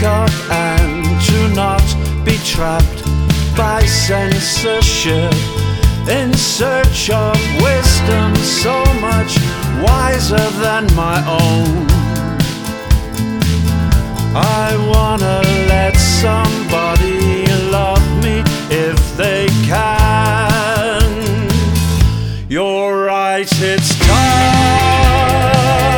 wake up and to not be trapped by censorship, in search of wisdom so much wiser than my own. I wanna